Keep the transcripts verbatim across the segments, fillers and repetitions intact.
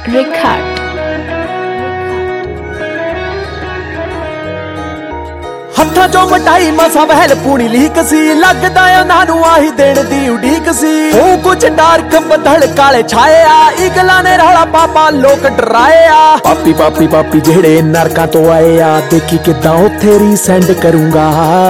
Record हत्थां चों मिठाई मसा वहल पूरी लीक सी लगदा उन्हां नूं आही देण दी उडीक सी ओ कुछ डार्क बदल काले छाए आ इगला ने रौला पापा लोक डराए आ पापी पापी पापी जेड़े नरकां तो आए आ देखी किदां उत्थे रीसेंड करूंगा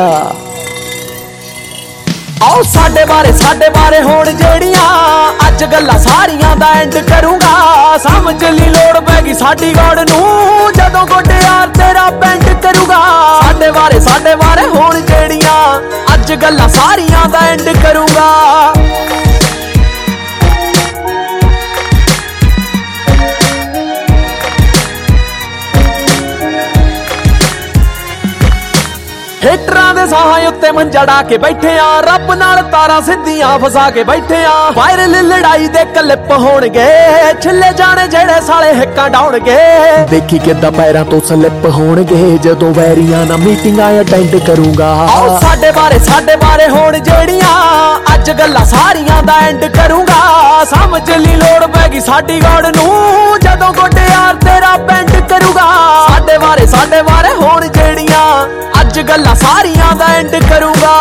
आओ साडे बारे साडे बारे होण जेड़ियां अज गल्लां सारियां दा एंड करूंगा समझ ली लोड़ पैगी साडी गौड़ नूं जदों गोडे यार तेरा पेंड करूंगा साडे बारे साडे बारे होण जेड़ियां अज गल्लां सारियां दा एंड करूंगा हेटरां दे साहां उत्ते मंजा ढा के बैठे आ रब नाल तारा सिद्धियां फसा के बैठे आ वायरल लड़ाई दे क्लिप होणगे छिले जाने जेड़े साले हिक्कां डाउणगे देखी किदां पैरां तो स्लिप होणगे जदों वैरियां ना मीटिंगां अटेंड करूंगा आओ साडे बारे साडे बारे होण जेड़ियां अज गल्लां सारियां दा एंड करूंगा समझ ली लोड़ पैगी साडी गौड़ नूं जदों गोडे यार तेरा पेंड करूंगा साडे बारे साडे बारे होण जेड़ियां अज गल्लां सारियां दा एंड करूंगा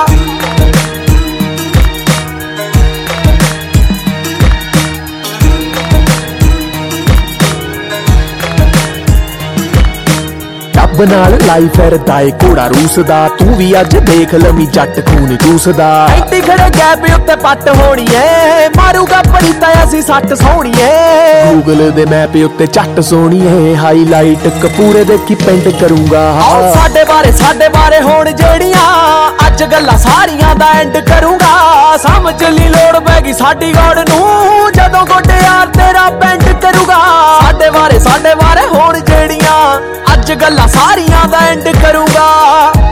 रब नाल लाई फिरदा ए घोड़ा रूसदा तू भी अज देख लवी जट खून चूसदा ऐडी खड़े गैप उत्ते पट होनी है मारूगा परीता असी सट सोहनी है गूगल दे मैप उत्ते चट सोहनी है हाईलाइट कपूरे देखी पेंड करूंगा आओ साडे बारे साडे बारे होण जेड़ियां अज गल्लां सारियां दा एंड करूंगा समझ ली लोड़ पैगी साडी गौड़ नूं जदों गोडे यार तेरा पेंड करूंगा साडे बारे साडे बारे होण जेड़ियां अज गल्लां सारियां दा एंड करूंगा।